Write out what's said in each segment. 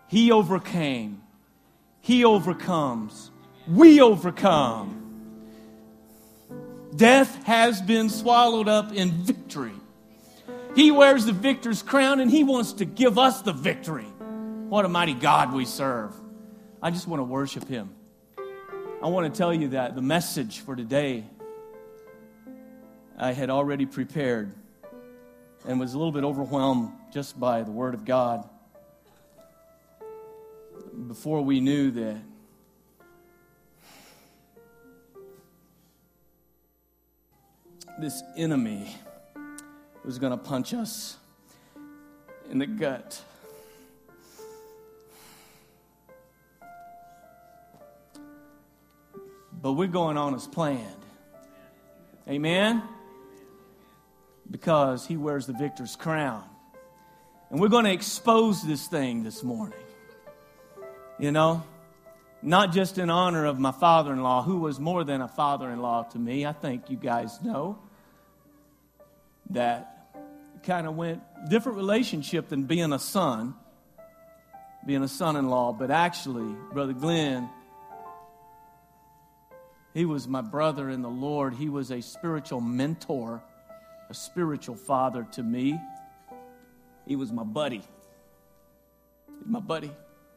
He overcame. He overcomes. We overcome. Death has been swallowed up in victory. He wears the victor's crown, and He wants to give us the victory. What a mighty God we serve. I just want to worship Him. I want to tell you that the message for today I had already prepared and was a little bit overwhelmed just by the Word of God. Before we knew that this enemy was going to punch us in the gut. But we're going on as planned. Amen? Because He wears the victor's crown. And we're going to expose this thing this morning. You know, not just in honor of my father-in-law, who was more than a father-in-law to me. I think you guys know that it kind of went different relationship than being a son, being a son-in-law. But actually, Brother Glenn, he was my brother in the Lord. He was a spiritual mentor, a spiritual father to me. He was my buddy. My buddy.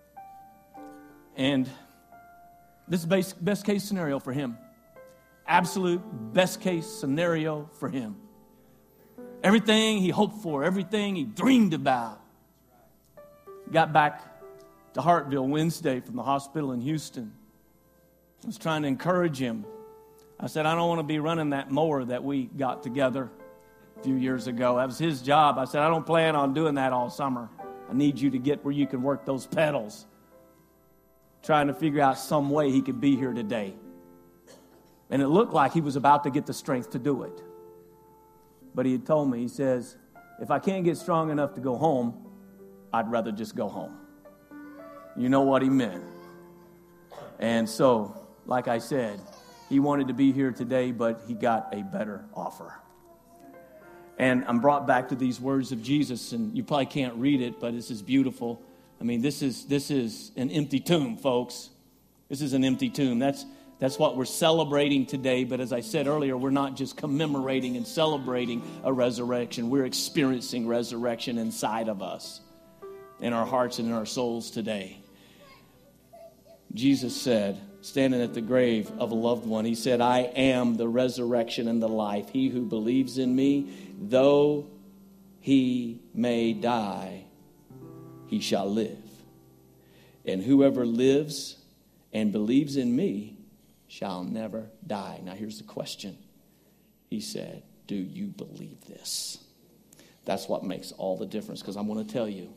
And this is best case scenario for him. Absolute best case scenario for him. Everything he hoped for, everything he dreamed about. Got back to Hartville Wednesday from the hospital in Houston. I was trying to encourage him. I said, I don't want to be running that mower that we got together a few years ago. That was his job. I said, I don't plan on doing that all summer. I need you to get where you can work those pedals. Trying to figure out some way he could be here today. And it looked like he was about to get the strength to do it. But he had told me, he says, if I can't get strong enough to go home, I'd rather just go home. You know what he meant. And so, like I said, he wanted to be here today, but he got a better offer. And I'm brought back to these words of Jesus, and you probably can't read it, but this is beautiful. I mean, this is an empty tomb, folks. This is an empty tomb. That's what we're celebrating today. But as I said earlier, we're not just commemorating and celebrating a resurrection. We're experiencing resurrection inside of us, in our hearts and in our souls today. Jesus said, standing at the grave of a loved one, He said, I am the resurrection and the life. He who believes in me, though he may die, he shall live. And whoever lives and believes in me shall never die. Now here's the question. He said, do you believe this? That's what makes all the difference. Because I want to tell you,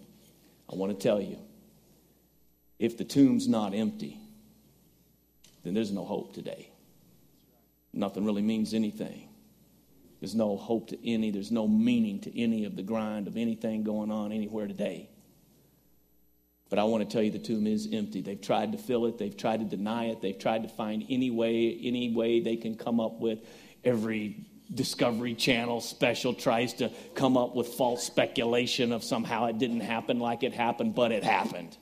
if the tomb's not empty, then there's no hope today. Nothing really means anything. There's no hope to any, there's no meaning to any of the grind of anything going on anywhere today. But I want to tell you the tomb is empty. They've tried to fill it. They've tried to deny it. They've tried to find any way they can come up with. Every Discovery Channel special tries to come up with false speculation of somehow it didn't happen like it happened, but it happened.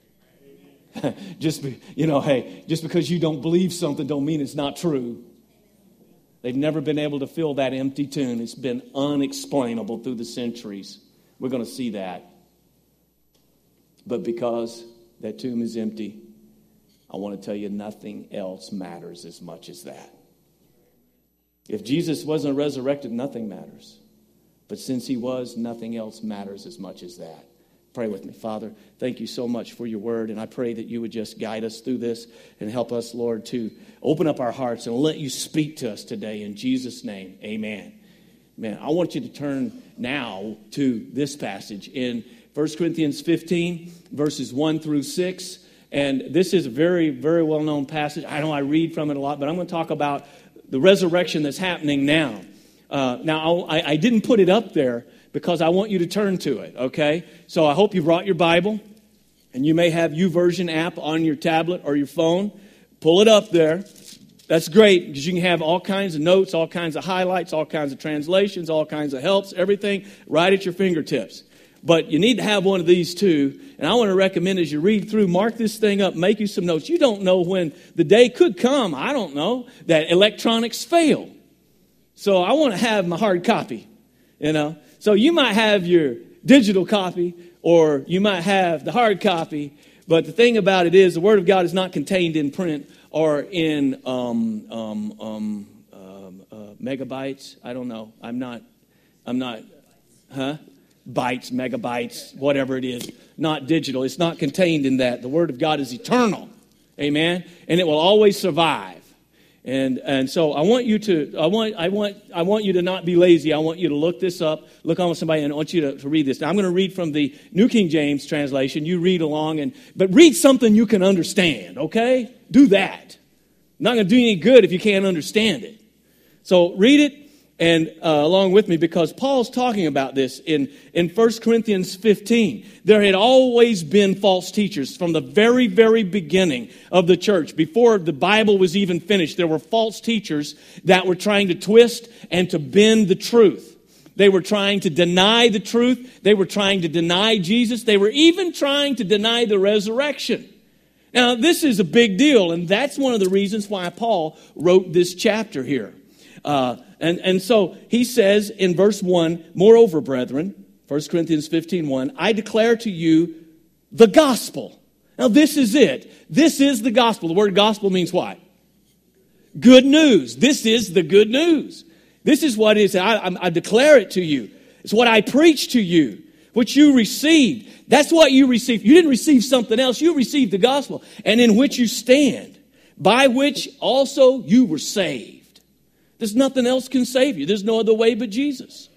Just because you don't believe something don't mean it's not true. They've never been able to fill that empty tomb. It's been unexplainable through the centuries. We're going to see that. But because that tomb is empty, I want to tell you nothing else matters as much as that. If Jesus wasn't resurrected, nothing matters. But since He was, nothing else matters as much as that. Pray with me. Father, thank you so much for your word, and I pray that you would just guide us through this and help us, Lord, to open up our hearts and let you speak to us today. In Jesus' name, amen. Man, I want you to turn now to this passage in 1 Corinthians 15, verses 1 through 6. And this is a very, very well-known passage. I know I read from it a lot, but I'm going to talk about the resurrection that's happening now. I didn't put it up there because I want you to turn to it, okay? So I hope you brought your Bible, and you may have YouVersion app on your tablet or your phone. Pull it up there. That's great because you can have all kinds of notes, all kinds of highlights, all kinds of translations, all kinds of helps, everything right at your fingertips. But you need to have one of these too. And I want to recommend as you read through, mark this thing up, make you some notes. You don't know when the day could come, I don't know, that electronics fail. So I want to have my hard copy, So you might have your digital copy or you might have the hard copy. But the thing about it is the Word of God is not contained in print or in megabytes. I don't know. I'm not, bytes, megabytes, whatever it is, not digital. It's not contained in that. The Word of God is eternal. Amen. And it will always survive. And so I want you to not be lazy. I want you to look this up, look on with somebody, and I want you to read this. Now I'm going to read from the New King James translation. You read along, but read something you can understand, okay? Do that. Not going to do you any good if you can't understand it. So read it and along with me, because Paul's talking about this in 1 Corinthians 15. There had always been false teachers from the very, very beginning of the church. Before the Bible was even finished, there were false teachers that were trying to twist and to bend the truth. They were trying to deny the truth. They were trying to deny Jesus. They were even trying to deny the resurrection. Now, this is a big deal, and that's one of the reasons why Paul wrote this chapter here. And so he says in verse 1, moreover, brethren, 1 Corinthians 15:1, I declare to you the gospel. Now this is it. This is the gospel. The word gospel means what? Good news. This is the good news. This is what it is. I declare it to you. It's what I preach to you, which you received. That's what you received. You didn't receive something else. You received the gospel, and in which you stand, by which also you were saved. There's nothing else can save you. There's no other way but Jesus.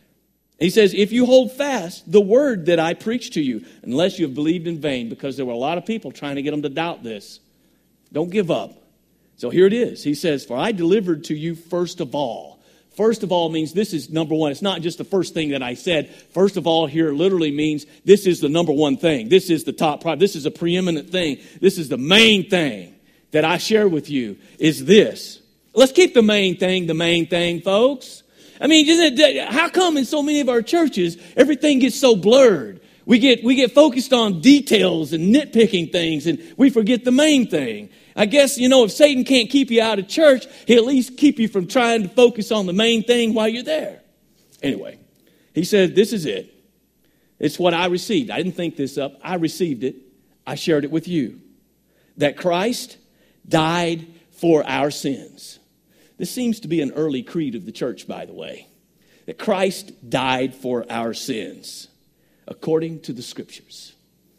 He says, if you hold fast the word that I preached to you, unless you have believed in vain, because there were a lot of people trying to get them to doubt this. Don't give up. So here it is. He says, for I delivered to you first of all. First of all means this is number one. It's not just the first thing that I said. First of all here literally means this is the number one thing. This is the top priority. This is a preeminent thing. This is the main thing that I share with you is this. Let's keep the main thing, folks. I mean, how come in so many of our churches, everything gets so blurred? We get focused on details and nitpicking things, and we forget the main thing. I guess, if Satan can't keep you out of church, he'll at least keep you from trying to focus on the main thing while you're there. Anyway, he said, this is it. It's what I received. I didn't think this up. I received it. I shared it with you. That Christ died for our sins. This seems to be an early creed of the church, by the way. That Christ died for our sins, according to the Scriptures.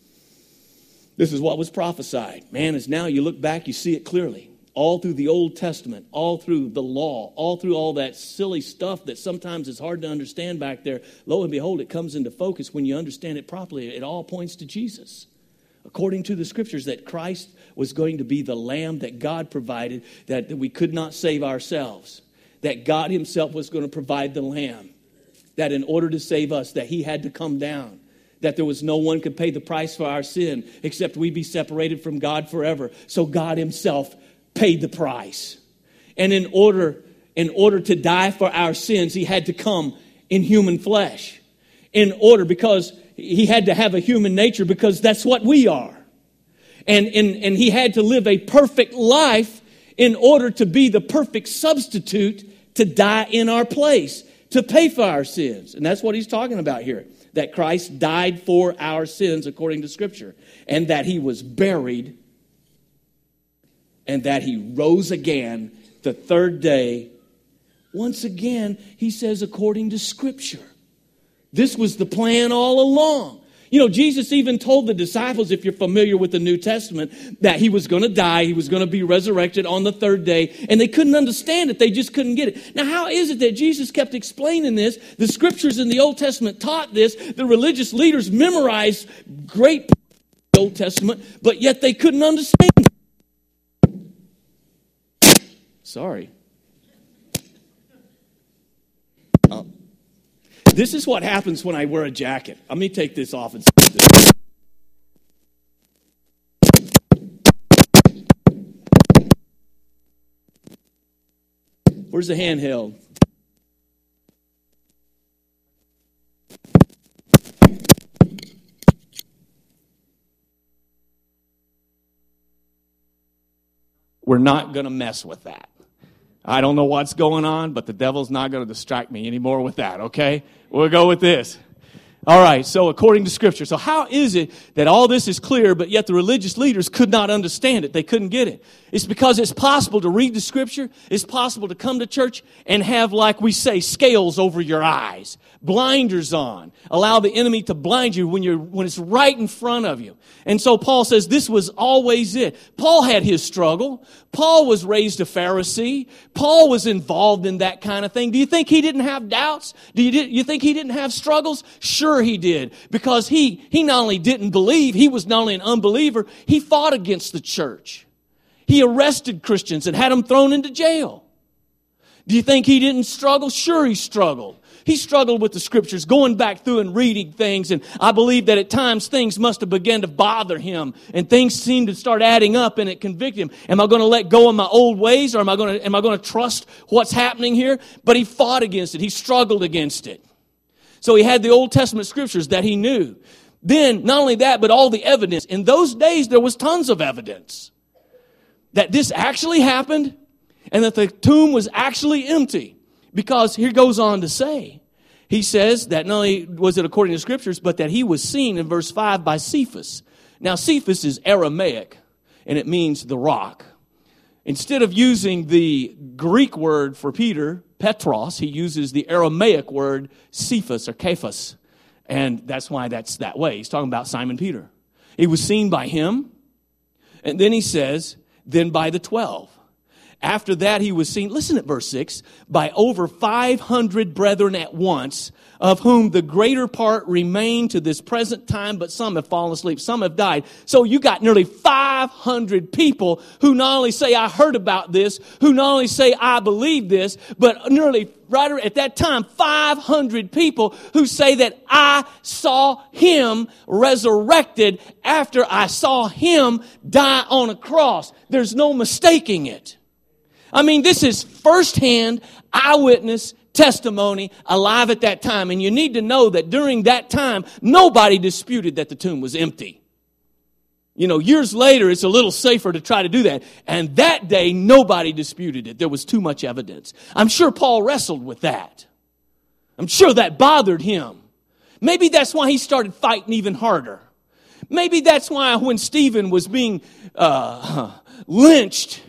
This is what was prophesied. Man, as now you look back, you see it clearly. All through the Old Testament, all through the law, all through all that silly stuff that sometimes is hard to understand back there. Lo and behold, it comes into focus when you understand it properly. It all points to Jesus. According to the Scriptures, that Christ was going to be the lamb that God provided, that we could not save ourselves. That God himself was going to provide the lamb. That in order to save us, that he had to come down. That there was no one could pay the price for our sin except we be separated from God forever. So God himself paid the price. And in order to die for our sins, he had to come in human flesh. Because he had to have a human nature, because that's what we are. And he had to live a perfect life in order to be the perfect substitute to die in our place, to pay for our sins. And that's what he's talking about here. That Christ died for our sins according to Scripture. And that he was buried. And that he rose again the third day. Once again, he says according to Scripture. This was the plan all along. Jesus even told the disciples, if you're familiar with the New Testament, that he was going to die, he was going to be resurrected on the third day, and they couldn't understand it. They just couldn't get it. Now, how is it that Jesus kept explaining this? The Scriptures in the Old Testament taught this. The religious leaders memorized great parts of the Old Testament, but yet they couldn't understand it. Sorry. This is what happens when I wear a jacket. Let me take this off and see this. Where's the handheld? we're not going to mess with that. I don't know what's going on, but the devil's not going to distract me anymore with that, okay? We'll go with this. All right, so according to Scripture. So how is it that all this is clear, but yet the religious leaders could not understand it? They couldn't get it. It's because it's possible to read the Scripture. It's possible to come to church and have, like we say, scales over your eyes, blinders on. Allow the enemy to blind you when it's right in front of you. And so Paul says this was always it. Paul had his struggle. Paul was raised a Pharisee. Paul was involved in that kind of thing. Do you think he didn't have doubts? Do you think he didn't have struggles? Sure he did. Because he not only didn't believe, he was not only an unbeliever, he fought against the church. He arrested Christians and had them thrown into jail. Do you think he didn't struggle? Sure he struggled. He struggled with the Scriptures, going back through and reading things, and I believe that at times things must have begun to bother him, and things seemed to start adding up, and it convicted him. Am I going to let go of my old ways, or am I going to trust what's happening here? But he fought against it. He struggled against it. So he had the Old Testament Scriptures that he knew. Then, not only that, but all the evidence. In those days, there was tons of evidence that this actually happened, and that the tomb was actually empty. Because here goes on to say, he says that not only was it according to Scriptures, but that he was seen in verse 5 by Cephas. Now Cephas is Aramaic, and it means the rock. Instead of using the Greek word for Peter, Petros, he uses the Aramaic word Cephas or Cephas. And that's why that's that way. He's talking about Simon Peter. He was seen by him. And then he says, then by the 12. After that, he was seen, listen at verse 6, by over 500 brethren at once, of whom the greater part remain to this present time, but some have fallen asleep, some have died. So you got nearly 500 people who not only say, I heard about this, who not only say, I believe this, but nearly right at that time, 500 people who say that I saw him resurrected after I saw him die on a cross. There's no mistaking it. I mean, this is firsthand eyewitness testimony alive at that time. And you need to know that during that time, nobody disputed that the tomb was empty. You know, years later, it's a little safer to try to do that. And that day, nobody disputed it. There was too much evidence. I'm sure Paul wrestled with that. I'm sure that bothered him. Maybe that's why he started fighting even harder. Maybe that's why when Stephen was being lynched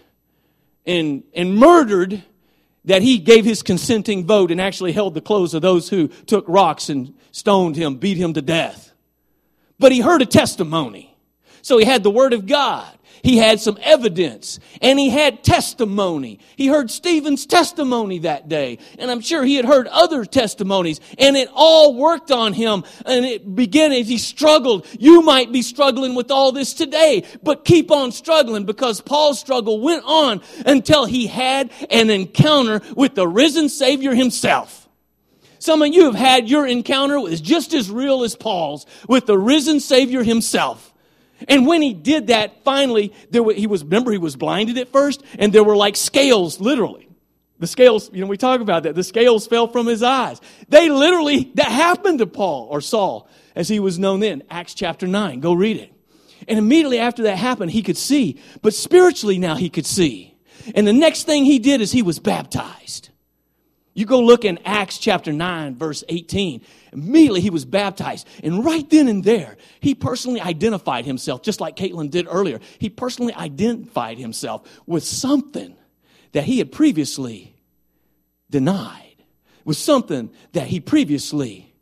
and murdered, that he gave his consenting vote and actually held the clothes of those who took rocks and stoned him, beat him to death. But he heard a testimony. So he had the Word of God. He had some evidence, and he had testimony. He heard Stephen's testimony that day, and I'm sure he had heard other testimonies, and it all worked on him, and it began as he struggled. You might be struggling with all this today, but keep on struggling, because Paul's struggle went on until he had an encounter with the risen Savior himself. Some of you have had your encounter was just as real as Paul's with the risen Savior himself. And when he did that, finally, he was blinded at first, and there were like scales, literally. The scales, we talk about that. The scales fell from his eyes. That happened to Paul, or Saul, as he was known then. Acts chapter 9, go read it. And immediately after that happened, he could see. But spiritually now he could see. And the next thing he did is he was baptized. You go look in Acts chapter 9, verse 18. Immediately he was baptized. And right then and there, he personally identified himself, just like Caitlin did earlier. He personally identified himself with something that he had previously denied, with something that he previously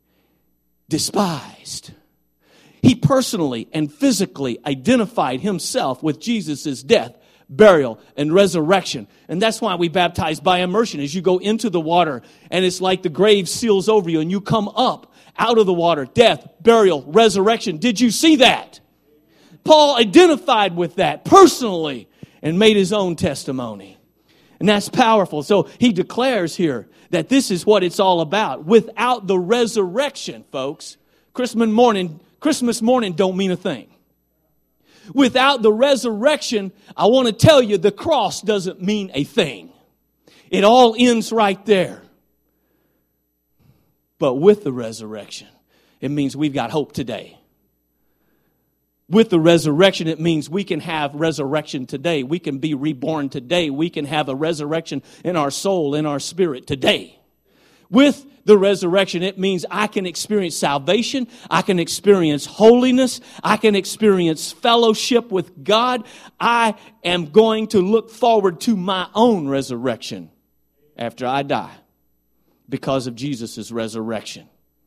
despised. He personally and physically identified himself with Jesus' death, burial, and resurrection. And that's why we baptize by immersion. As you go into the water, and it's like the grave seals over you, and you come up out of the water. Death, burial, resurrection. Did you see that? Paul identified with that personally and made his own testimony. And that's powerful. So he declares here that this is what it's all about. Without the resurrection, folks, Christmas morning don't mean a thing. Without the resurrection, I want to tell you, the cross doesn't mean a thing. It all ends right there. But with the resurrection, it means we've got hope today. With the resurrection, it means we can have resurrection today. We can be reborn today. We can have a resurrection in our soul, in our spirit today. With the resurrection, it means I can experience salvation. I can experience holiness. I can experience fellowship with God. I am going to look forward to my own resurrection after I die because of Jesus' resurrection.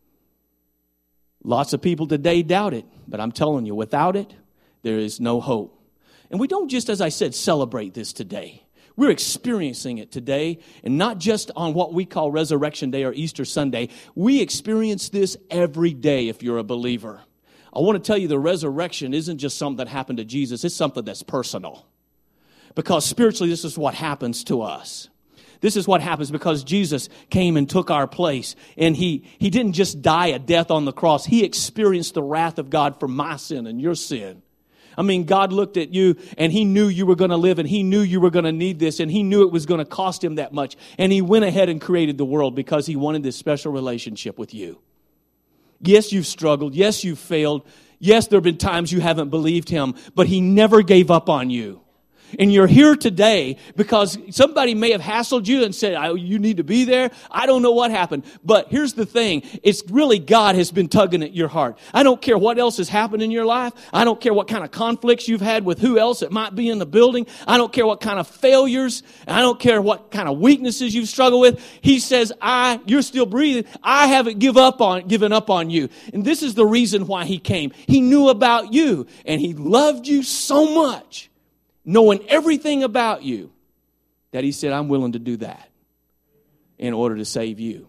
Lots of people today doubt it, but I'm telling you, without it, there is no hope. And we don't just, as I said, celebrate this today. We're experiencing it today, and not just on what we call Resurrection Day or Easter Sunday. We experience this every day if you're a believer. I want to tell you the resurrection isn't just something that happened to Jesus. It's something that's personal. Because spiritually, this is what happens to us. This is what happens because Jesus came and took our place. And he didn't just die a death on the cross. He experienced the wrath of God for my sin and your sin. I mean, God looked at you and He knew you were going to live and He knew you were going to need this and He knew it was going to cost Him that much. And He went ahead and created the world because He wanted this special relationship with you. Yes, you've struggled. Yes, you've failed. Yes, there have been times you haven't believed Him, but He never gave up on you. And you're here today because somebody may have hassled you and said, you need to be there. I don't know what happened. But here's the thing. It's really God has been tugging at your heart. I don't care what else has happened in your life. I don't care what kind of conflicts you've had with who else it might be in the building. I don't care what kind of failures. I don't care what kind of weaknesses you've struggled with. He says, you're still breathing. I haven't given up on you. And this is the reason why He came. He knew about you and He loved you so much, knowing everything about you, that He said, I'm willing to do that in order to save you.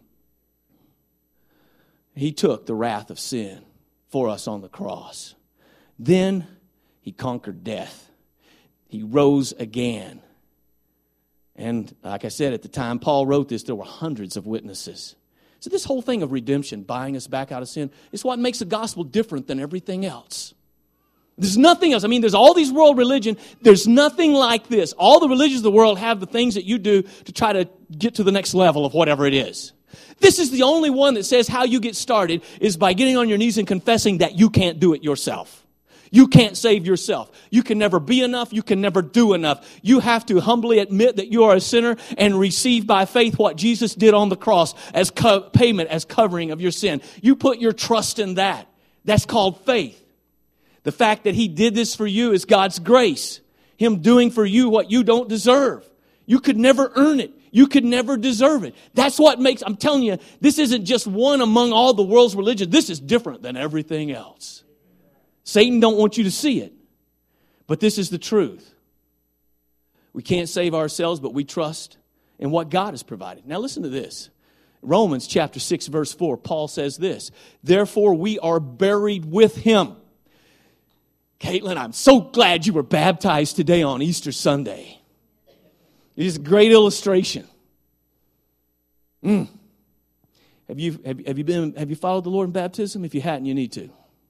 He took the wrath of sin for us on the cross. Then He conquered death. He rose again. And like I said, at the time Paul wrote this, there were hundreds of witnesses. So this whole thing of redemption, buying us back out of sin, is what makes the gospel different than everything else. There's nothing else. I mean, there's all these world religion. There's nothing like this. All the religions of the world have the things that you do to try to get to the next level of whatever it is. This is the only one that says how you get started is by getting on your knees and confessing that you can't do it yourself. You can't save yourself. You can never be enough. You can never do enough. You have to humbly admit that you are a sinner and receive by faith what Jesus did on the cross as payment, as covering of your sin. You put your trust in that. That's called faith. The fact that He did this for you is God's grace. Him doing for you what you don't deserve. You could never earn it. You could never deserve it. That's what makes, I'm telling you, this isn't just one among all the world's religions. This is different than everything else. Satan don't want you to see it. But this is the truth. We can't save ourselves, but we trust in what God has provided. Now listen to this. Romans chapter 6, verse 4, Paul says this, therefore we are buried with Him. Caitlin, I'm so glad you were baptized today on Easter Sunday. It is a great illustration. Have you followed the Lord in baptism? If you hadn't, you need to.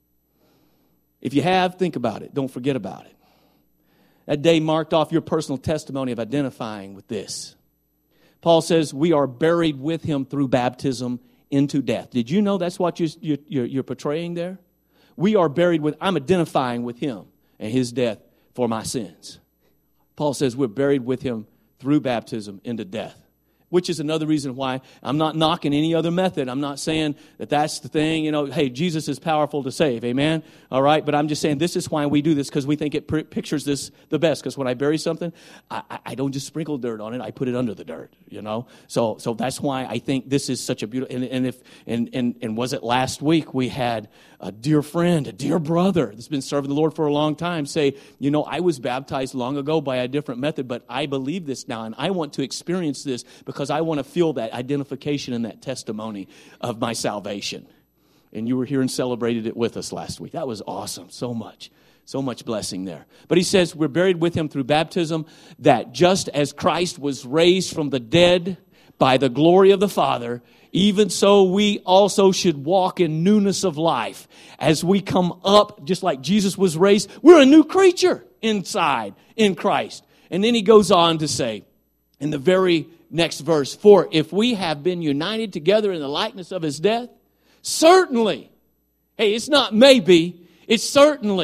If you have, think about it. Don't forget about it. That day marked off your personal testimony of identifying with this. Paul says we are buried with Him through baptism into death. Did you know that's what you're portraying there? We are buried with, I'm identifying with Him and His death for my sins. Paul says we're buried with Him through baptism into death, which is another reason why I'm not knocking any other method. I'm not saying that that's the thing. Hey, Jesus is powerful to save. Amen? All right? But I'm just saying this is why we do this, because we think it pictures this the best. Because when I bury something, I don't just sprinkle dirt on it. I put it under the dirt, So that's why I think this is such a beautiful, and was it last week we had a dear friend, a dear brother that's been serving the Lord for a long time say, I was baptized long ago by a different method, but I believe this now, and I want to experience this because I want to feel that identification and that testimony of my salvation. And you were here and celebrated it with us last week. That was awesome. So much blessing there. But he says we're buried with Him through baptism, that just as Christ was raised from the dead by the glory of the Father, even so we also should walk in newness of life. As we come up, just like Jesus was raised, we're a new creature inside in Christ. And then he goes on to say, in the very next verse, for if we have been united together in the likeness of His death, certainly, hey, it's not maybe, it's certainly,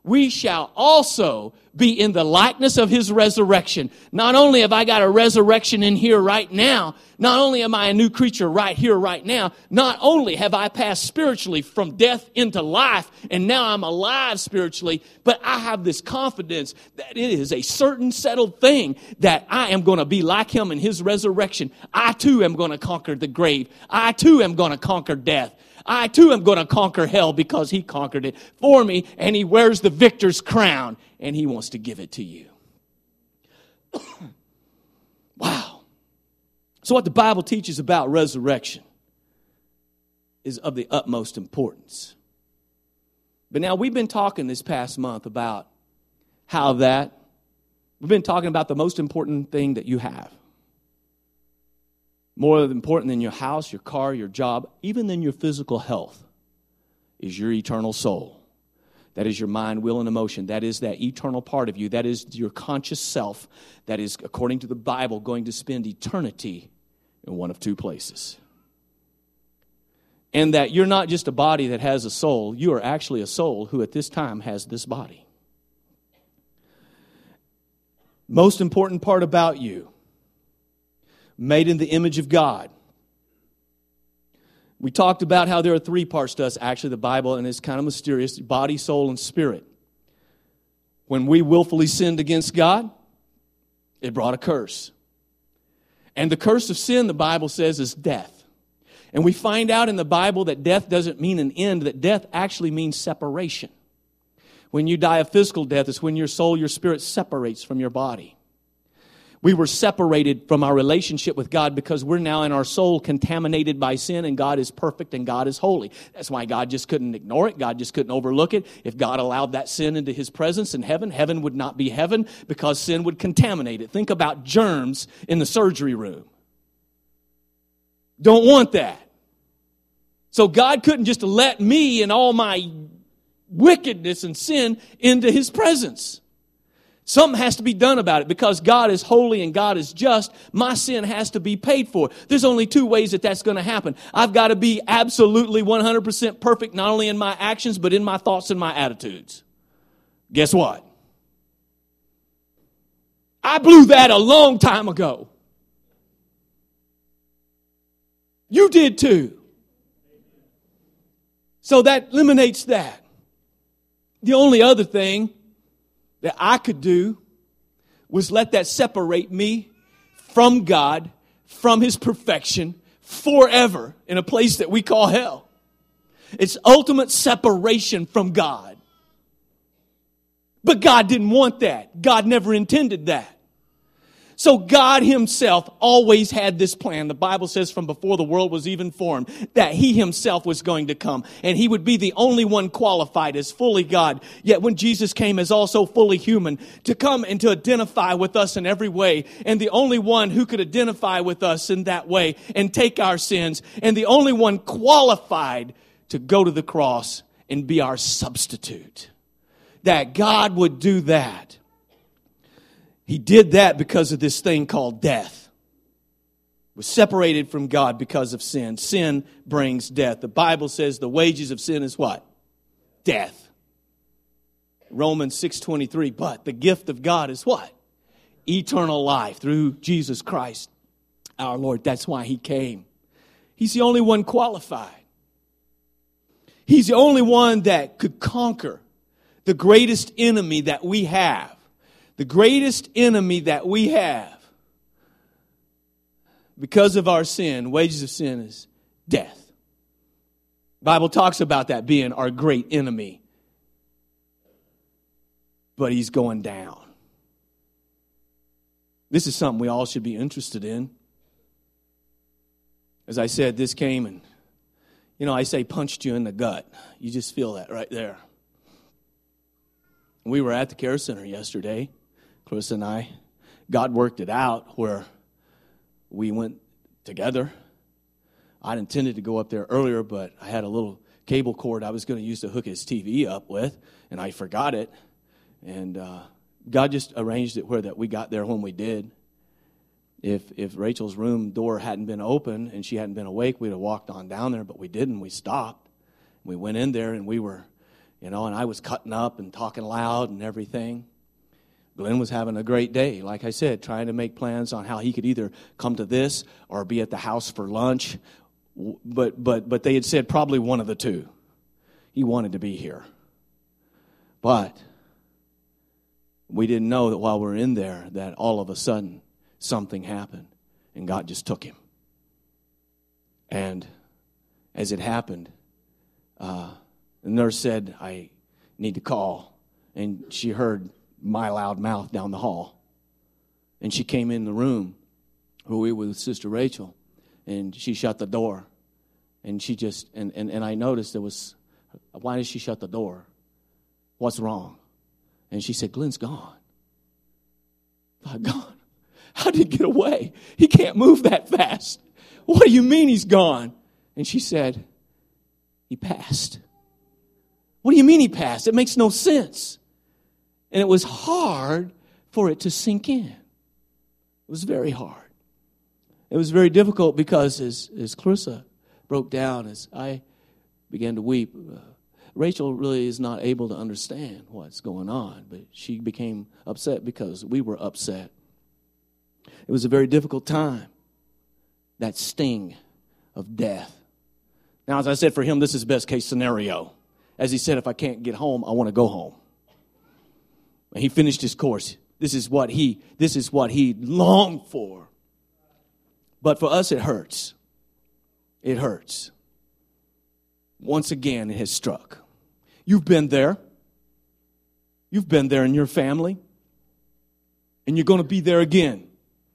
we shall also be in the likeness of his resurrection. Not only have I got a resurrection in here right now, not only am I a new creature right here, right now, not only have I passed spiritually from death into life, and now I'm alive spiritually, but I have this confidence that it is a certain settled thing that I am going to be like him in his resurrection. I too am going to conquer the grave. I too am going to conquer death. I too am going to conquer hell because he conquered it for me, and he wears the victor's crown, and he wants to give it to you. Wow. So what the Bible teaches about resurrection is of the utmost importance. But now we've been talking this past month about how we've been talking about the most important thing that you have. More important than your house, your car, your job, even than your physical health, is your eternal soul. That is your mind, will, and emotion. That is that eternal part of you. That is your conscious self that is, according to the Bible, going to spend eternity in one of two places. And that you're not just a body that has a soul. You are actually a soul who at this time has this body. Most important part about you, made in the image of God. We talked about how there are three parts to us, actually, the Bible, and it's kind of mysterious: body, soul, and spirit. When we willfully sinned against God, it brought a curse. And the curse of sin, the Bible says, is death. And we find out in the Bible that death doesn't mean an end, that death actually means separation. When you die a physical death, it's when your soul, your spirit separates from your body. We were separated from our relationship with God because we're now in our soul contaminated by sin, and God is perfect and God is holy. That's why God just couldn't ignore it. God just couldn't overlook it. If God allowed that sin into his presence in heaven, heaven would not be heaven because sin would contaminate it. Think about germs in the surgery room. Don't want that. So God couldn't just let me and all my wickedness and sin into his presence. Something has to be done about it because God is holy and God is just. My sin has to be paid for. There's only two ways that that's going to happen. I've got to be absolutely 100% perfect, not only in my actions, but in my thoughts and my attitudes. Guess what? I blew that a long time ago. You did too. So that eliminates that. The only other thing that I could do was let that separate me from God, from his perfection, forever in a place that we call hell. It's ultimate separation from God. But God didn't want that. God never intended that. So God himself always had this plan. The Bible says from before the world was even formed that he himself was going to come. And he would be the only one qualified as fully God. Yet when Jesus came as also fully human to come and to identify with us in every way. And the only one who could identify with us in that way and take our sins. And the only one qualified to go to the cross and be our substitute. That God would do that. He did that because of this thing called death. We're separated from God because of sin. Sin brings death. The Bible says the wages of sin is what? Death. Romans 6:23. But the gift of God is what? Eternal life through Jesus Christ, our Lord. That's why he came. He's the only one qualified. He's the only one that could conquer the greatest enemy that we have. The greatest enemy that we have because of our sin, wages of sin is death. The Bible talks about that being our great enemy. But he's going down. This is something we all should be interested in. As I said, this came and, I say punched you in the gut. You just feel that right there. We were at the care center yesterday. Chris and I, God worked it out where we went together. I'd intended to go up there earlier, but I had a little cable cord I was going to use to hook his TV up with, and I forgot it. And God just arranged it where that we got there when we did. If Rachel's room door hadn't been open and she hadn't been awake, we'd have walked on down there, but we didn't. We stopped. We went in there, and we were and I was cutting up and talking loud and everything. Glenn was having a great day, like I said, trying to make plans on how he could either come to this or be at the house for lunch. But they had said probably one of the two. He wanted to be here. But we didn't know that while we were in there that all of a sudden something happened and God just took him. And as it happened, the nurse said, I need to call. And she heard my loud mouth down the hall. And she came in the room where we were with Sister Rachel, and she shut the door. And she just, and I noticed there was, why did she shut the door? What's wrong? And she said, Glenn's gone. I thought, gone? How did he get away? He can't move that fast. What do you mean he's gone? And she said, he passed. What do you mean he passed? It makes no sense. And it was hard for it to sink in. It was very hard. It was very difficult because as Clarissa broke down, as I began to weep, Rachel really is not able to understand what's going on, but she became upset because we were upset. It was a very difficult time, that sting of death. Now, as I said, for him, this is best case scenario. As he said, if I can't get home, I want to go home. And he finished his course. This is what he longed for. But for us, it hurts. It hurts. Once again, it has struck. You've been there. You've been there in your family. And you're going to be there again.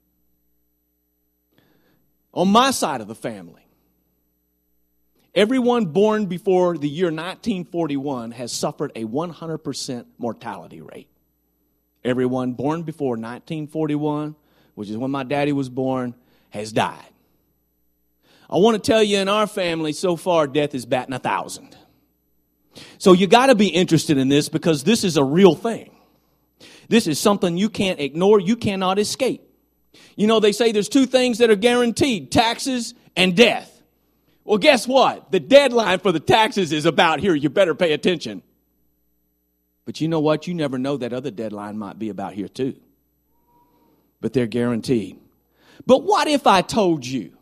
On my side of the family, everyone born before the year 1941 has suffered a 100% mortality rate. Everyone born before 1941, which is when my daddy was born, has died. I want to tell you, in our family, so far, death is batting 1,000. So you got to be interested in this because this is a real thing. This is something you can't ignore. You cannot escape. You know, they say there's two things that are guaranteed, taxes and death. Well, guess what? The deadline for the taxes is about here. You better pay attention. But you know what? You never know, that other deadline might be about here too. But they're guaranteed. But what if I told you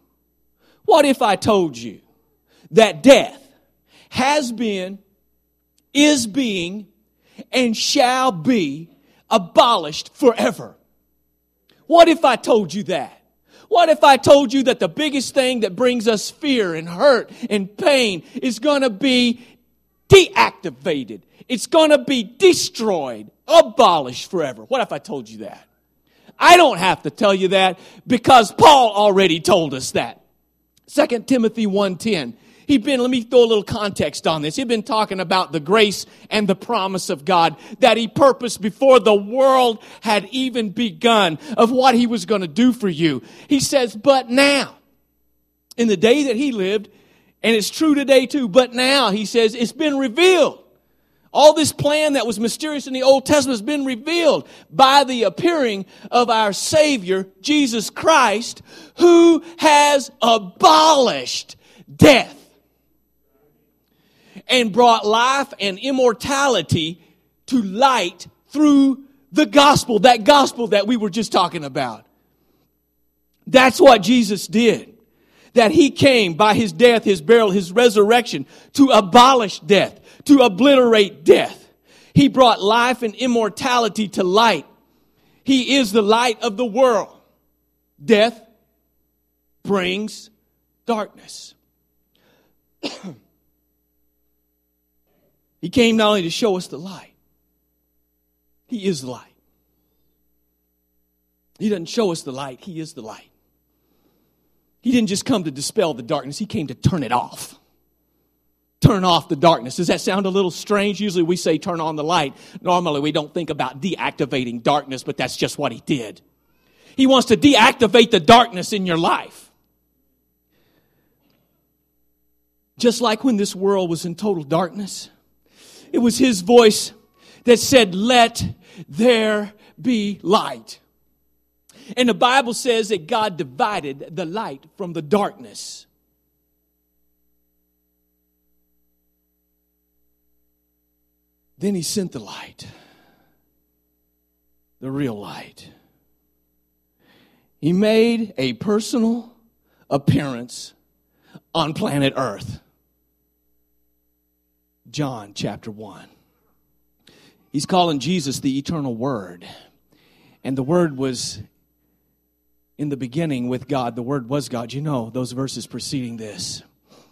that death has been, is being, and shall be abolished forever? What if I told you that? What if I told you that the biggest thing that brings us fear and hurt and pain is going to be deactivated? It's going to be destroyed, abolished forever. What if I told you that? I don't have to tell you that because Paul already told us that. 2 Timothy 1:10. Let me throw a little context on this. He'd been talking about the grace and the promise of God that he purposed before the world had even begun of what he was going to do for you. He says, but now, in the day that he lived, and it's true today too, but now, he says, it's been revealed. All this plan that was mysterious in the Old Testament has been revealed by the appearing of our Savior, Jesus Christ, who has abolished death and brought life and immortality to light through the gospel, that gospel that we were just talking about. That's what Jesus did. That he came by his death, his burial, his resurrection to abolish death, to obliterate death. He brought life and immortality to light. He is the light of the world. Death brings darkness. He came not only to show us the light. He is the light. He doesn't show us the light. He is the light. He didn't just come to dispel the darkness. He came to turn it off. Turn off the darkness. Does that sound a little strange? Usually we say turn on the light. Normally we don't think about deactivating darkness, but that's just what he did. He wants to deactivate the darkness in your life. Just like when this world was in total darkness, it was his voice that said, let there be light. And the Bible says that God divided the light from the darkness. Then he sent the light, the real light. He made a personal appearance on planet Earth. John chapter 1. He's calling Jesus the eternal Word. And the Word was in the beginning with God. The Word was God. You know those verses preceding this.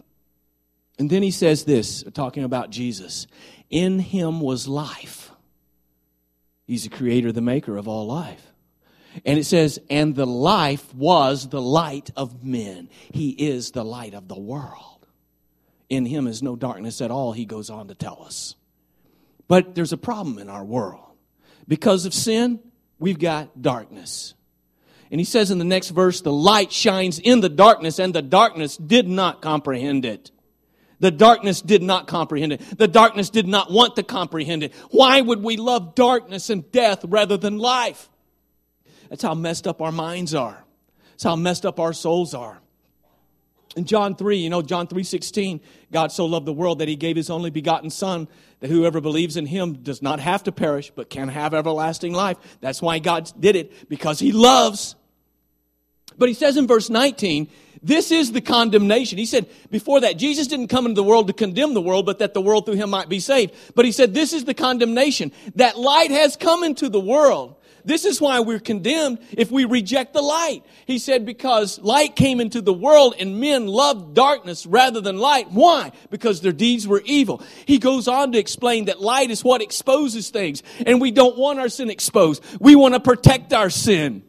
And then he says this, talking about Jesus. In him was life. He's the creator, the maker of all life. And it says, and the life was the light of men. He is the light of the world. In him is no darkness at all, he goes on to tell us. But there's a problem in our world. Because of sin, we've got darkness. And he says in the next verse, the light shines in the darkness, and the darkness did not comprehend it. The darkness did not comprehend it. The darkness did not want to comprehend it. Why would we love darkness and death rather than life? That's how messed up our minds are. That's how messed up our souls are. In John 3, John 3:16, God so loved the world that he gave his only begotten Son, that whoever believes in him does not have to perish, but can have everlasting life. That's why God did it, because he loves. But he says in verse 19, this is the condemnation. He said before that, Jesus didn't come into the world to condemn the world, but that the world through him might be saved. But he said this is the condemnation, that light has come into the world. This is why we're condemned if we reject the light. He said because light came into the world and men loved darkness rather than light. Why? Because their deeds were evil. He goes on to explain that light is what exposes things. And we don't want our sin exposed. We want to protect our sin.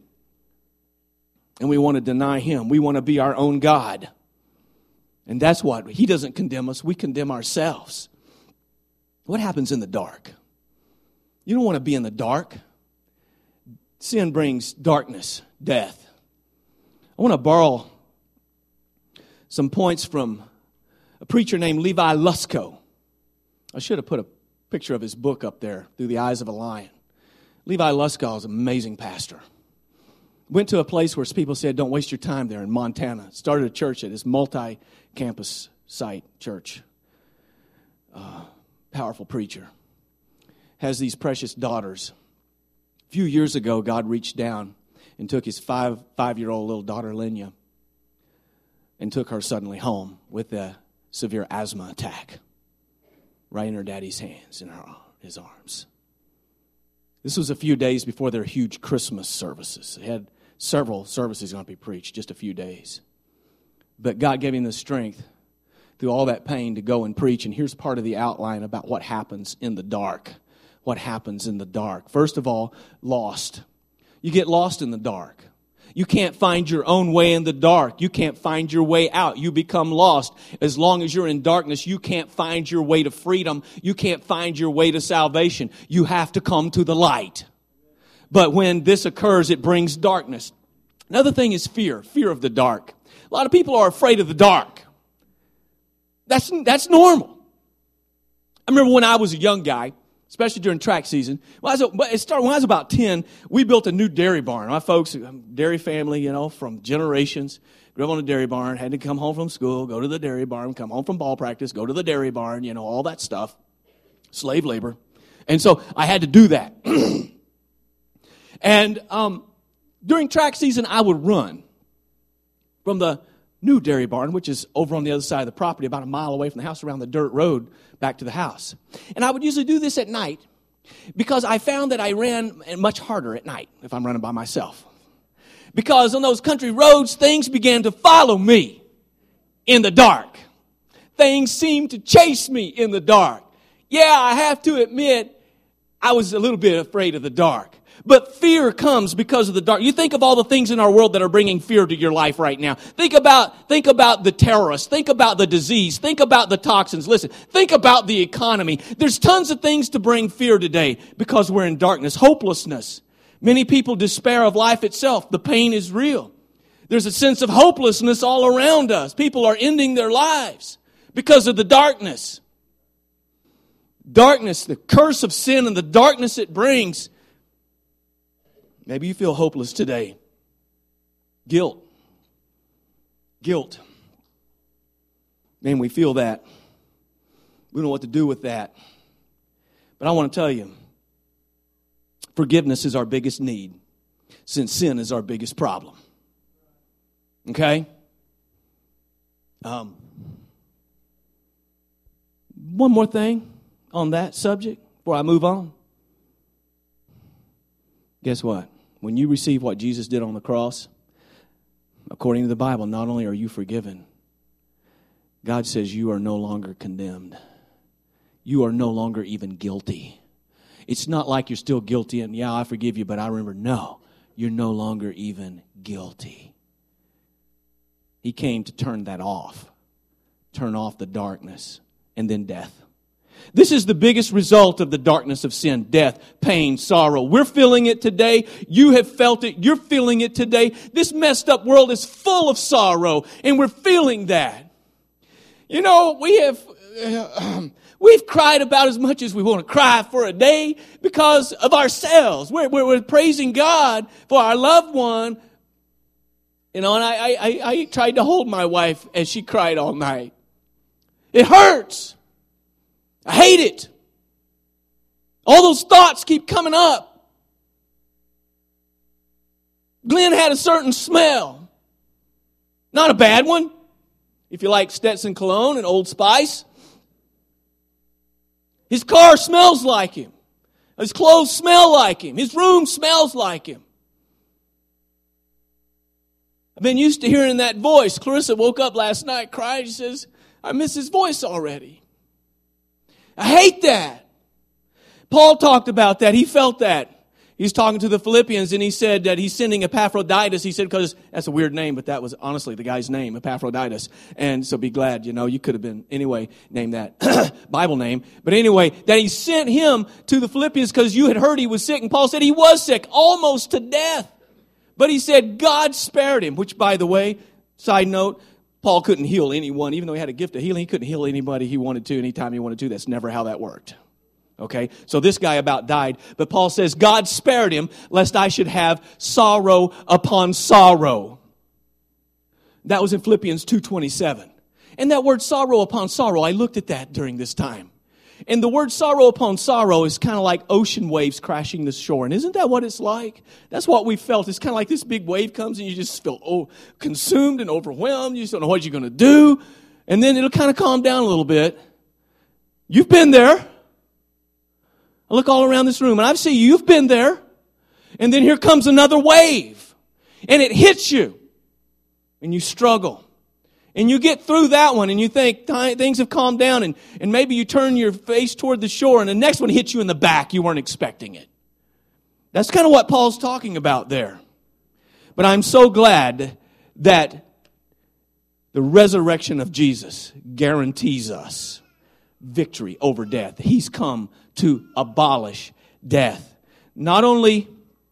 And we want to deny him. We want to be our own God. And that's what, he doesn't condemn us. We condemn ourselves. What happens in the dark? You don't want to be in the dark. Sin brings darkness, death. I want to borrow some points from a preacher named Levi Lusko. I should have put a picture of his book up there, Through the Eyes of a Lion. Levi Lusko is an amazing pastor. Went to a place where people said, don't waste your time there in Montana. Started a church at his multi-campus site church. Powerful preacher. Has these precious daughters. A few years ago, God reached down and took his five-year-old little daughter, Lenya, and took her suddenly home with a severe asthma attack right in her daddy's hands, in his arms. This was a few days before their huge Christmas services. They had several services going to be preached, just a few days. But God gave him the strength through all that pain to go and preach. And here's part of the outline about what happens in the dark. What happens in the dark. First of all, lost. You get lost in the dark. You can't find your own way in the dark. You can't find your way out. You become lost. As long as you're in darkness, you can't find your way to freedom. You can't find your way to salvation. You have to come to the light. But when this occurs, it brings darkness. Another thing is fear. Fear of the dark. A lot of people are afraid of the dark. That's normal. I remember when I was a young guy, especially during track season. When I was about 10, we built a new dairy barn. My folks, dairy family, from generations, grew up on a dairy barn, had to come home from school, go to the dairy barn, come home from ball practice, go to the dairy barn, all that stuff. Slave labor. And so I had to do that. And during track season, I would run from the new dairy barn, which is over on the other side of the property, about a mile away from the house, around the dirt road back to the house. And I would usually do this at night because I found that I ran much harder at night if I'm running by myself. Because on those country roads, things began to follow me in the dark. Things seemed to chase me in the dark. Yeah, I have to admit, I was a little bit afraid of the dark. But fear comes because of the dark. You think of all the things in our world that are bringing fear to your life right now. Think about the terrorists. Think about the disease. Think about the toxins. Listen, think about the economy. There's tons of things to bring fear today because we're in darkness. Hopelessness. Many people despair of life itself. The pain is real. There's a sense of hopelessness all around us. People are ending their lives because of the darkness. Darkness, the curse of sin and the darkness it brings. Maybe you feel hopeless today. Guilt. Man, we feel that. We don't know what to do with that. But I want to tell you, forgiveness is our biggest need, since sin is our biggest problem. Okay? One more thing on that subject before I move on. Guess what? When you receive what Jesus did on the cross, according to the Bible, not only are you forgiven, God says you are no longer condemned. You are no longer even guilty. It's not like you're still guilty and, yeah, I forgive you, but I remember, no, you're no longer even guilty. He came to turn that off, turn off the darkness, and then death. This is the biggest result of the darkness of sin: death, pain, sorrow. We're feeling it today. You have felt it. You're feeling it today. This messed up world is full of sorrow, and we're feeling that. You know, we've cried about as much as we want to cry for a day because of ourselves. We're praising God for our loved one. You know, and I tried to hold my wife as she cried all night. It hurts. I hate it. All those thoughts keep coming up. Glenn had a certain smell. Not a bad one. If you like Stetson cologne and Old Spice. His car smells like him. His clothes smell like him. His room smells like him. I've been used to hearing that voice. Clarissa woke up last night crying. She says, I miss his voice already. I hate that. Paul talked about that. He felt that. He's talking to the Philippians, and he said that he's sending Epaphroditus. He said, because that's a weird name, but that was honestly the guy's name, Epaphroditus. And so be glad, you could have been, anyway, named that Bible name. But anyway, that he sent him to the Philippians because you had heard he was sick. And Paul said he was sick, almost to death. But he said God spared him, which, by the way, side note, Paul couldn't heal anyone. Even though he had a gift of healing, he couldn't heal anybody he wanted to anytime he wanted to. That's never how that worked. Okay? So this guy about died. But Paul says, God spared him, lest I should have sorrow upon sorrow. That was in Philippians 2:27. And that word sorrow upon sorrow, I looked at that during this time. And the word sorrow upon sorrow is kind of like ocean waves crashing the shore. And isn't that what it's like? That's what we felt. It's kind of like this big wave comes and you just feel consumed and overwhelmed. You just don't know what you're going to do. And then it'll kind of calm down a little bit. You've been there. I look all around this room and I see you've been there. And then here comes another wave. And it hits you. And you struggle. And you get through that one and you think things have calmed down and maybe you turn your face toward the shore and the next one hits you in the back. You weren't expecting it. That's kind of what Paul's talking about there. But I'm so glad that the resurrection of Jesus guarantees us victory over death. He's come to abolish death. Not only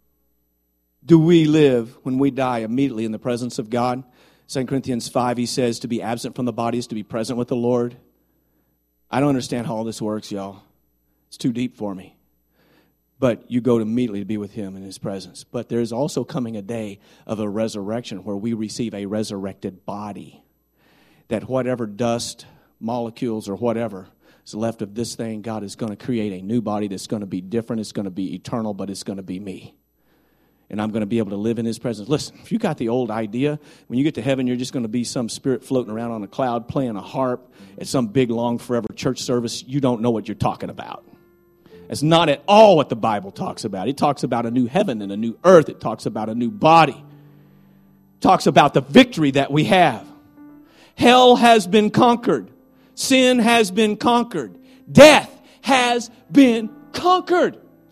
do we live when we die immediately in the presence of God, 2 Corinthians 5, he says, to be absent from the body is to be present with the Lord. I don't understand how all this works, y'all. It's too deep for me. But you go immediately to be with him in his presence. But there's also coming a day of a resurrection where we receive a resurrected body. That whatever dust, molecules, or whatever is left of this thing, God is going to create a new body that's going to be different. It's going to be eternal, but it's going to be me. And I'm going to be able to live in his presence. Listen, if you got the old idea, when you get to heaven, you're just going to be some spirit floating around on a cloud playing a harp at some big, long, forever church service, you don't know what you're talking about. That's not at all what the Bible talks about. It talks about a new heaven and a new earth. It talks about a new body. It talks about the victory that we have. Hell has been conquered. Sin has been conquered. Death has been conquered.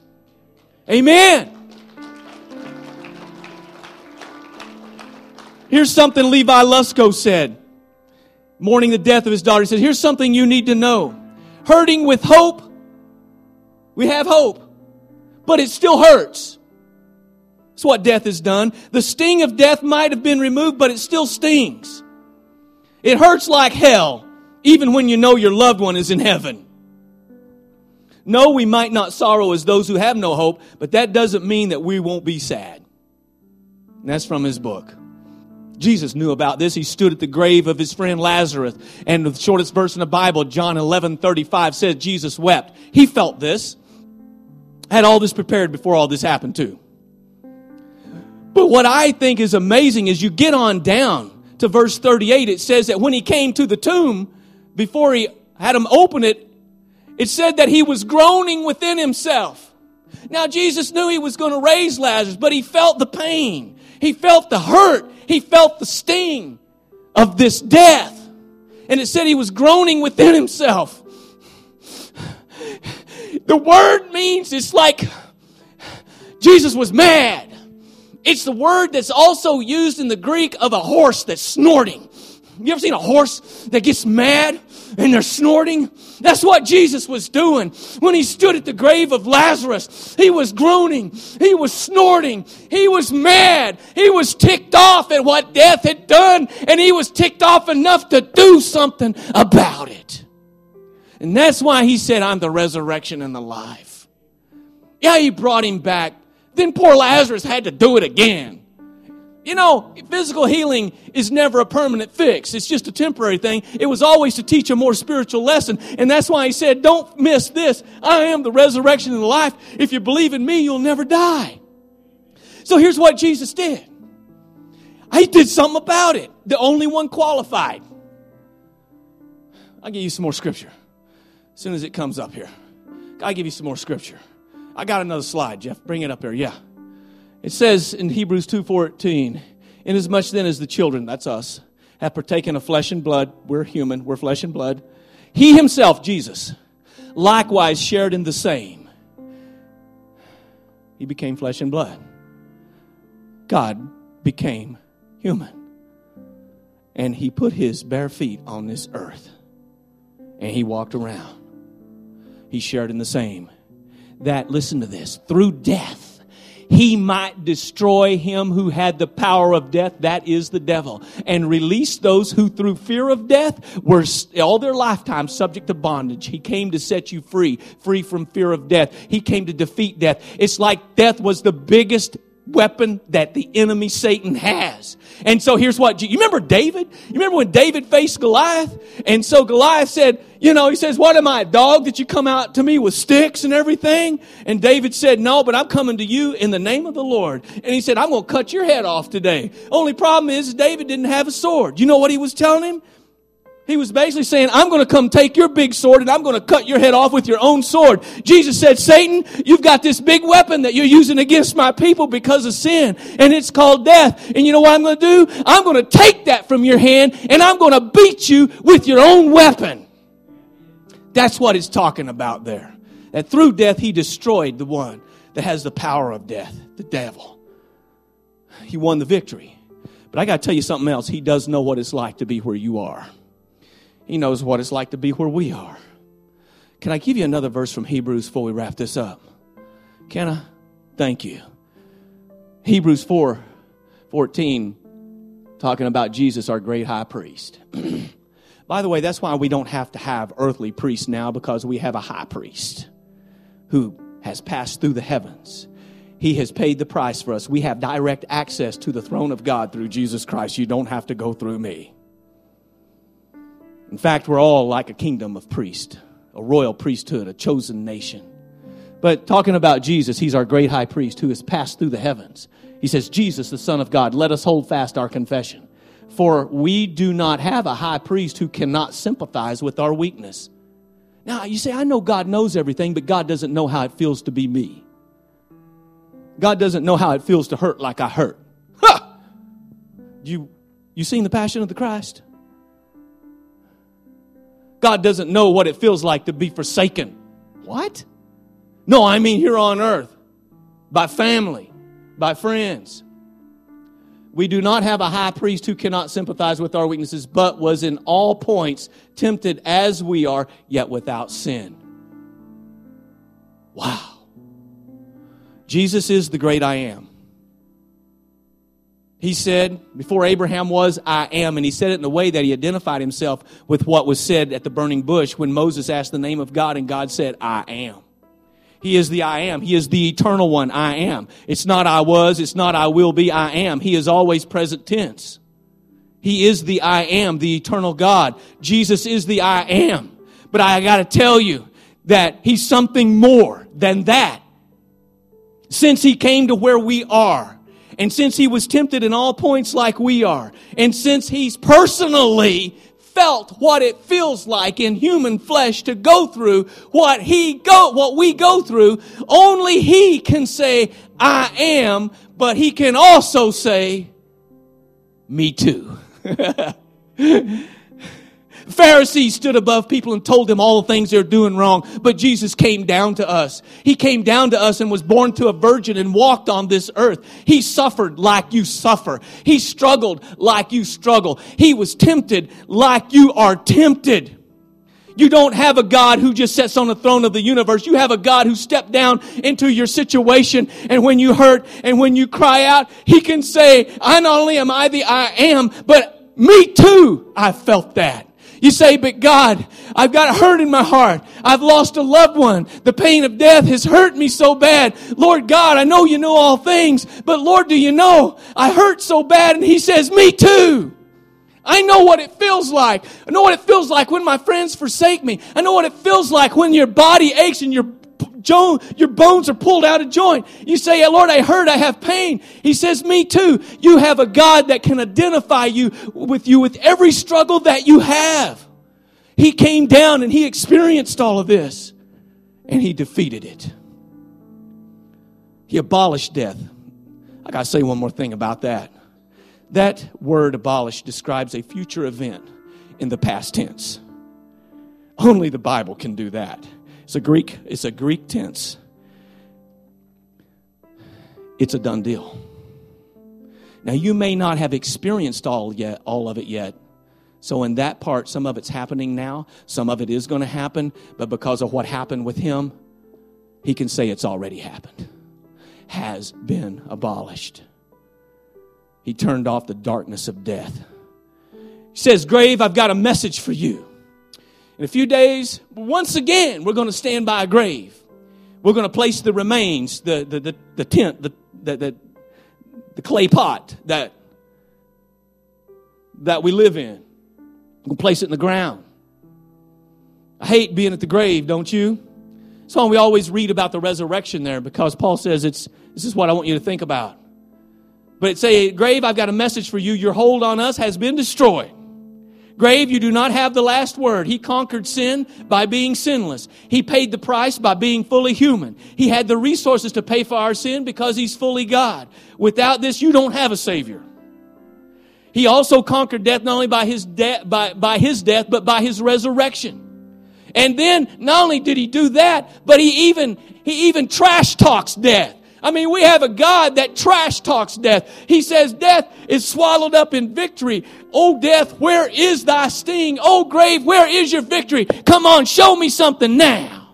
Amen. Here's something Levi Lusko said, mourning the death of his daughter. He said, here's something you need to know. Hurting with hope, we have hope, but it still hurts. That's what death has done. The sting of death might have been removed, but it still stings. It hurts like hell, even when you know your loved one is in heaven. No, we might not sorrow as those who have no hope, but that doesn't mean that we won't be sad. And that's from his book. Jesus knew about this. He stood at the grave of his friend Lazarus. And the shortest verse in the Bible, John 11:35, says Jesus wept. He felt this. had all this prepared before all this happened too. But what I think is amazing is you get on down to verse 38. It says that when he came to the tomb, before he had him open it, it said that he was groaning within himself. Now, Jesus knew he was going to raise Lazarus, but he felt the pain. He felt the hurt. He felt the sting of this death. And it said he was groaning within himself. The word means it's like Jesus was mad. It's the word that's also used in the Greek of a horse that's snorting. You ever seen a horse that gets mad and they're snorting? That's what Jesus was doing when he stood at the grave of Lazarus. He was groaning. He was snorting. He was mad. He was ticked off at what death had done, and he was ticked off enough to do something about it. And that's why he said, I'm the resurrection and the life. Yeah, he brought him back. Then poor Lazarus had to do it again. You know, physical healing is never a permanent fix. It's just a temporary thing. It was always to teach a more spiritual lesson. And that's why he said, don't miss this. I am the resurrection and the life. If you believe in me, you'll never die. So here's what Jesus did. He did something about it. The only one qualified. I'll give you some more scripture as soon as it comes up here. I'll give you some more scripture. I got another slide, Jeff. Bring it up here. Yeah. It says in Hebrews 2:14, inasmuch then as the children, that's us, have partaken of flesh and blood, we're human, we're flesh and blood, he himself, Jesus, likewise shared in the same. He became flesh and blood. God became human. And he put his bare feet on this earth. And he walked around. He shared in the same. That, listen to this, through death, he might destroy him who had the power of death, that is the devil, and release those who through fear of death were all their lifetime subject to bondage. He came to set you free from fear of death. He came to defeat death. It's like death was the biggest weapon that the enemy Satan has. And so here's what, you remember David? You remember when David faced Goliath? And so Goliath said, he says, what am I, a dog that you come out to me with sticks and everything? And David said, no, but I'm coming to you in the name of the Lord. And he said, I'm going to cut your head off today. Only problem is David didn't have a sword. You know what he was telling him? He was basically saying, I'm going to come take your big sword and I'm going to cut your head off with your own sword. Jesus said, Satan, you've got this big weapon that you're using against my people because of sin, and it's called death. And you know what I'm going to do? I'm going to take that from your hand and I'm going to beat you with your own weapon. That's what it's talking about there. That through death, he destroyed the one that has the power of death, the devil. He won the victory. But I got to tell you something else. He does know what it's like to be where you are. He knows what it's like to be where we are. Can I give you another verse from Hebrews before we wrap this up? Can I? Thank you. Hebrews 4:14, talking about Jesus, our great high priest. By the way, that's why we don't have to have earthly priests now, because we have a high priest who has passed through the heavens. He has paid the price for us. We have direct access to the throne of God through Jesus Christ. You don't have to go through me. In fact, we're all like a kingdom of priests, a royal priesthood, a chosen nation. But talking about Jesus, he's our great high priest who has passed through the heavens. He says, Jesus, the Son of God, let us hold fast our confession. For we do not have a high priest who cannot sympathize with our weakness. Now, you say, I know God knows everything, but God doesn't know how it feels to be me. God doesn't know how it feels to hurt like I hurt. Ha! You seen the Passion of the Christ? God doesn't know what it feels like to be forsaken. What? No, I mean here on earth. By family. By friends. We do not have a high priest who cannot sympathize with our weaknesses, but was in all points tempted as we are, yet without sin. Wow. Jesus is the great I am. He said, before Abraham was, I am. And he said it in a way that he identified himself with what was said at the burning bush when Moses asked the name of God and God said, I am. He is the I am. He is the eternal one, I am. It's not I was, it's not I will be, I am. He is always present tense. He is the I am, the eternal God. Jesus is the I am. But I got to tell you that he's something more than that. since he came to where we are, and since he was tempted in all points like we are, and since he's personally felt what it feels like in human flesh to go through what we go through, only he can say, I am, but he can also say, me too. Pharisees stood above people and told them all the things they're doing wrong. But Jesus came down to us. He came down to us and was born to a virgin and walked on this earth. He suffered like you suffer. He struggled like you struggle. He was tempted like you are tempted. You don't have a God who just sits on the throne of the universe. You have a God who stepped down into your situation, and when you hurt and when you cry out, He can say, not only am I the I am, but me too, I felt that. You say, but God, I've got a hurt in my heart. I've lost a loved one. The pain of death has hurt me so bad. Lord God, I know you know all things, but Lord, do you know I hurt so bad? And He says, me too. I know what it feels like. I know what it feels like when my friends forsake me. I know what it feels like when your body aches and your bones are pulled out of joint. You say, yeah, Lord, I hurt, I have pain. He says, me too. You have a God that can identify you with every struggle that you have. He came down and He experienced all of this, and He defeated it. He abolished death. I got to say one more thing about that. That word abolish describes a future event in the past tense. Only the Bible can do that. It's a Greek tense. It's a done deal. Now, you may not have experienced all of it yet. So in that part, some of it's happening now. Some of it is going to happen. But because of what happened with Him, He can say it's already happened. Has been abolished. He turned off the darkness of death. He says, grave, I've got a message for you. In a few days, once again, we're going to stand by a grave. We're going to place the remains, the tent, the clay pot that we live in. We're going to place it in the ground. I hate being at the grave, don't you? That's why we always read about the resurrection there, because Paul says this is what I want you to think about. But it say, grave, I've got a message for you. Your hold on us has been destroyed. Grave, you do not have the last word. He conquered sin by being sinless. He paid the price by being fully human. He had the resources to pay for our sin because He's fully God. Without this, you don't have a Savior. He also conquered death not only by His death, but by His resurrection. And then, not only did He do that, but He even trash talks death. I mean, we have a God that trash talks death. He says, death is swallowed up in victory. Oh, death, where is thy sting? Oh, grave, where is your victory? Come on, show me something now.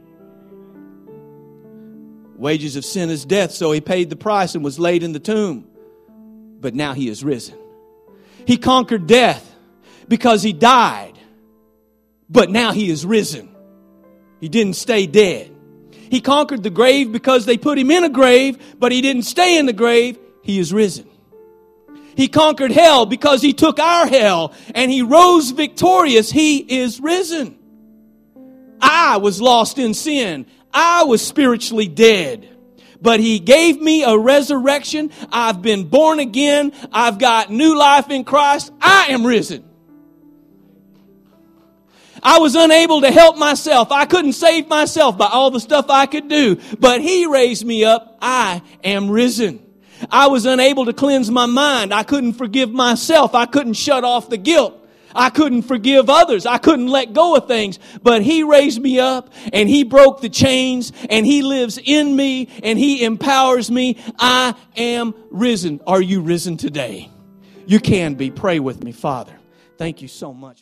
Wages of sin is death, so He paid the price and was laid in the tomb. But now He is risen. He conquered death because He died. But now He is risen. He didn't stay dead. He conquered the grave because they put Him in a grave, but He didn't stay in the grave. He is risen. He conquered hell because He took our hell and He rose victorious. He is risen. I was lost in sin. I was spiritually dead. But He gave me a resurrection. I've been born again. I've got new life in Christ. I am risen. I was unable to help myself. I couldn't save myself by all the stuff I could do. But He raised me up. I am risen. I was unable to cleanse my mind. I couldn't forgive myself. I couldn't shut off the guilt. I couldn't forgive others. I couldn't let go of things. But He raised me up and He broke the chains and He lives in me and He empowers me. I am risen. Are you risen today? You can be. Pray with me. Father, thank you so much.